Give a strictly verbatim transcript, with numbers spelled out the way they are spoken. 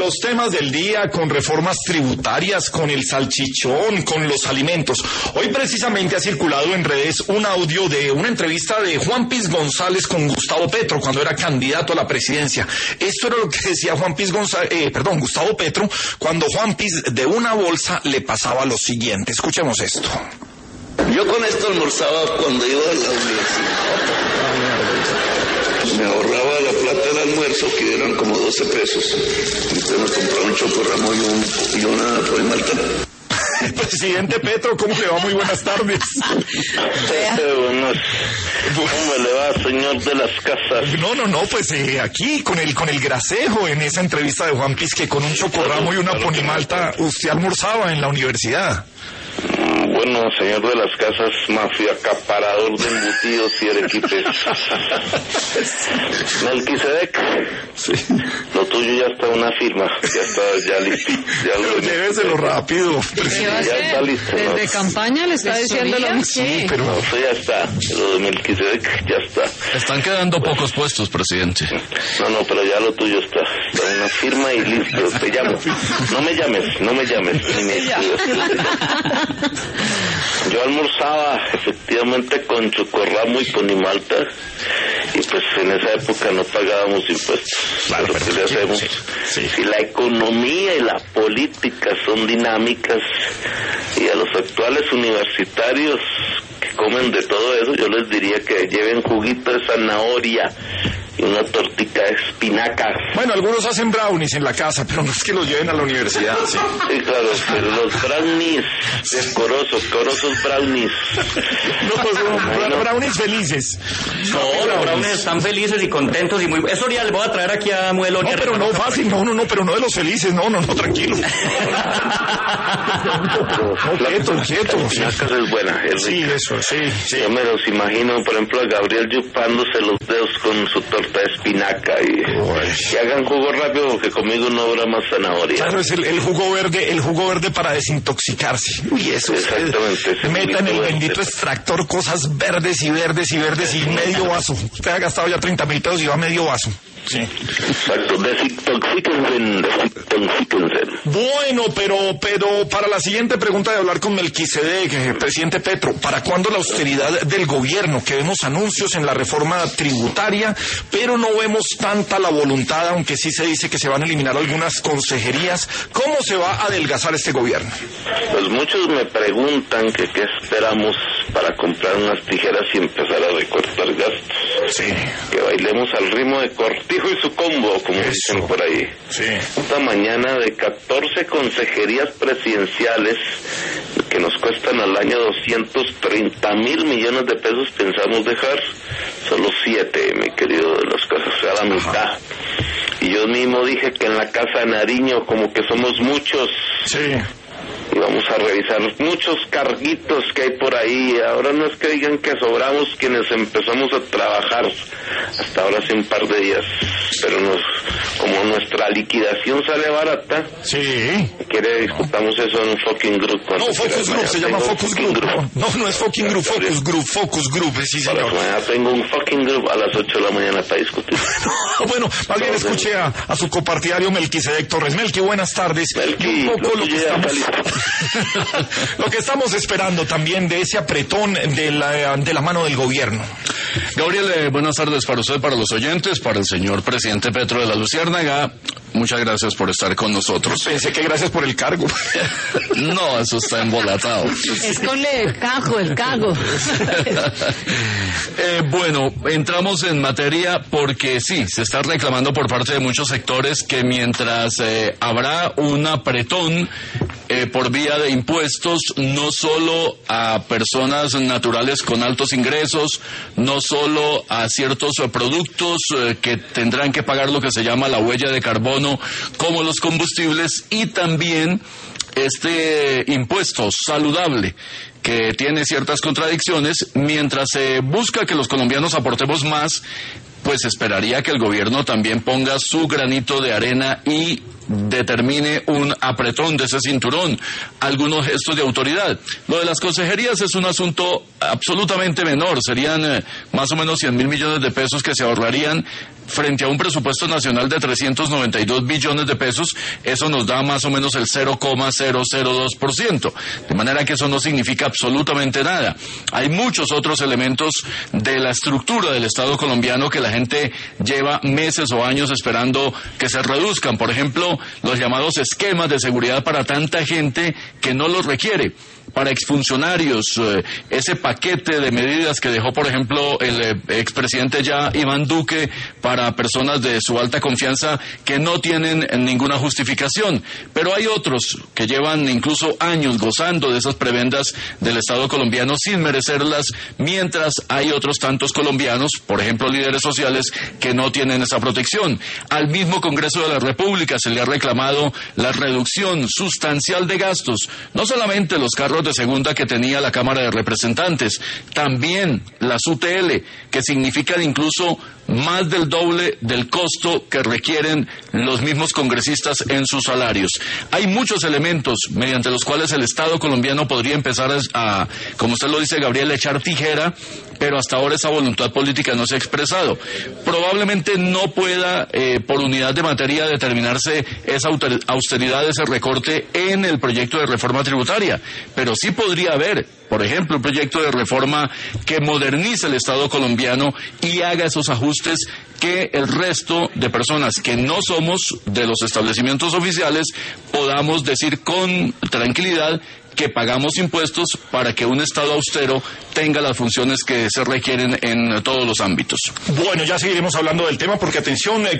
Los temas del día con reformas tributarias, con el salchichón, con los alimentos. Hoy precisamente ha circulado en redes un audio de una entrevista de Juan Piz González con Gustavo Petro cuando era candidato a la presidencia. Esto era lo que decía Juan Piz González, eh, perdón, Gustavo Petro, cuando Juan Piz de una bolsa le pasaba lo siguiente. Escuchemos esto. Yo con esto almorzaba cuando iba a la universidad. Me ahorraba la plata del almuerzo, que eran como doce pesos. Entonces me compraba un chocorramo y, un, y una polimalta. Presidente Petro, ¿cómo le va? Muy buenas tardes. Buenas. ¿Cómo le va, señor de las casas? No, no, no, pues eh, aquí con el con el gracejo en esa entrevista de Juan Piz, que con un chocorramo y una ponimalta usted almorzaba en la universidad. Bueno, señor de las casas, mafia, acaparador de embutidos y arequipes. Melquisedec, sí. Lo tuyo ya está una firma, ya está, ya listo. Ya pero lléveselo rápido. ¿Qué va a ya hacer? está listo. Desde ¿no? campaña le está diciendo lo mismo. Sí, pero... No, eso ya está, lo de Melquisedec ya está. Están quedando pocos puestos, presidente. No, no, pero ya lo tuyo está, está una firma y listo, te llamo. No me llames, no me llames, ni me escribas. Yo almorzaba efectivamente con chocorramo y ponimalta, y pues en esa época no pagábamos impuestos. Claro, pero ¿qué le hacemos? Sí, sí. Si la economía y la política son dinámicas, y a los actuales universitarios que comen de todo eso, yo les diría que lleven juguito de zanahoria y una tortica de espinacas. Bueno, algunos hacen brownies en la casa, pero no es que los lleven a la universidad, sí. Sí, claro, pero los brownies, decorosos, corosos brownies. No, pues, bra- no. brownies felices. No, los brownies están felices y contentos y muy... Eso ya le voy a traer aquí a Muelo. No, pero no fácil, no, no, no, pero no de los felices, no, no, no, tranquilo. No, quieto, quieto. Sí, Espinacas es buena, es sí, rica. eso, sí, sí. Yo me los imagino, por ejemplo, a Gabriel chupándose los dedos con su torta de espinaca y que hagan jugo rápido porque conmigo no habrá más zanahoria. Claro, es el, el jugo verde, el jugo verde para desintoxicarse. Uy, eso es. Exactamente. ese Meta en el juguito bendito verde. extractor cosas verdes y verdes y verdes y medio vaso. Usted ha gastado ya treinta mil pesos y va medio vaso. Sí. Exacto, desintoxíquense, desintoxíquense. Bueno, pero, pero para la siguiente pregunta de hablar con Melquisedec, eh, presidente Petro, ¿para cuándo la austeridad del gobierno? Que vemos anuncios en la reforma tributaria, pero no vemos tanta la voluntad, aunque sí se dice que se van a eliminar algunas consejerías. ¿Cómo se va a adelgazar este gobierno? Pues muchos me preguntan que qué esperamos para comprar unas tijeras y empezar a recortar gastos. Sí. Que bailemos al ritmo de Cortijo y su combo, como Eso. dicen por ahí. Sí. Esta mañana de catorce consejerías presidenciales que nos cuestan al año doscientos treinta mil millones de pesos, pensamos dejar solo siete, mi querido de las casas, o sea, la mitad. Y yo mismo dije que en la casa de Nariño como que somos muchos. Sí. Y vamos a revisar muchos carguitos que hay por ahí. Ahora no es que digan que sobramos quienes empezamos a trabajar hasta ahora hace un par de días, pero nos, como nuestra liquidación sale barata, Sí. quiere discutamos eso en un fucking group. No, Focus Group, se llama Focus Group. No, no es fucking group, Focus Group, Focus Group, sí, Para señor. mañana tengo un fucking group a las ocho de la mañana para discutir. Bueno, más bien escuché a, a su copartidario Melquisedec Torres. Melqui, buenas tardes. Melqui, Y un poco lo lo que tuyo ya está estamos... lo que estamos esperando también de ese apretón de la, de la mano del gobierno. Gabriel, eh, buenas tardes para usted, para los oyentes, para el señor presidente Petro de la Luciérnaga. Muchas gracias por estar con nosotros. Pensé que gracias por el cargo. No, eso está embolatado. Es con el cago, el cago. Eh, bueno, entramos en materia porque sí, se está reclamando por parte de muchos sectores que mientras eh, habrá un apretón eh, por vía de impuestos, no solo a personas naturales con altos ingresos, no solo a ciertos eh, productos eh, que tendrán que pagar lo que se llama la huella de carbono, como los combustibles, y también este impuesto saludable que tiene ciertas contradicciones. Mientras se busca que los colombianos aportemos más, pues esperaría que el gobierno también ponga su granito de arena y determine un apretón de ese cinturón, algunos gestos de autoridad. Lo de las consejerías es un asunto absolutamente menor, serían eh, más o menos cien mil millones de pesos que se ahorrarían frente a un presupuesto nacional de trescientos noventa y dos billones de pesos. Eso nos da más o menos el cero coma cero cero dos por ciento, de manera que eso no significa absolutamente nada. Hay muchos otros elementos de la estructura del Estado colombiano que la gente lleva meses o años esperando que se reduzcan. Por ejemplo, los llamados esquemas de seguridad para tanta gente que no los requiere. Para exfuncionarios, eh, ese paquete de medidas que dejó, por ejemplo, el eh, expresidente ya Iván Duque para personas de su alta confianza que no tienen ninguna justificación. Pero hay otros que llevan incluso años gozando de esas prebendas del Estado colombiano sin merecerlas, mientras hay otros tantos colombianos, por ejemplo, líderes sociales, que no tienen esa protección. Al mismo Congreso de la República se le ha reclamado la reducción sustancial de gastos, no solamente los carros de segunda que tenía la Cámara de Representantes, también las U T L, que significan incluso más del doble del costo que requieren los mismos congresistas en sus salarios. Hay muchos elementos mediante los cuales el Estado colombiano podría empezar a, como usted lo dice, Gabriel, echar tijera, pero hasta ahora esa voluntad política no se ha expresado. Probablemente no pueda, eh, por unidad de materia, determinarse esa austeridad, ese recorte en el proyecto de reforma tributaria, pero sí podría haber, por ejemplo, un proyecto de reforma que modernice el Estado colombiano y haga esos ajustes que el resto de personas que no somos de los establecimientos oficiales podamos decir con tranquilidad que pagamos impuestos para que un Estado austero tenga las funciones que se requieren en todos los ámbitos. Bueno, ya seguiremos hablando del tema porque, atención,